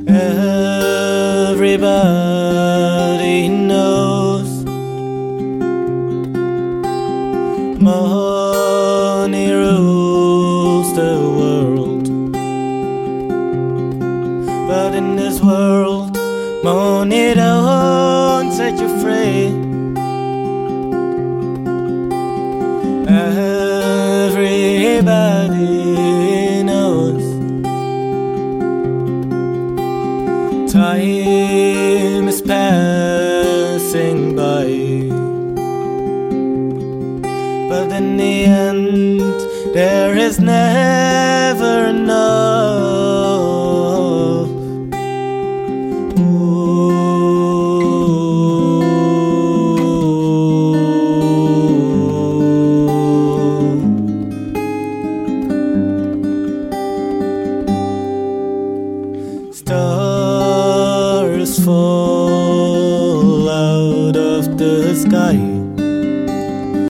Everybody knows money rules the world, but in this world, money don't set you free. Everybody knows time is passing by, but in the end there is never enough. Stars fall out of the sky.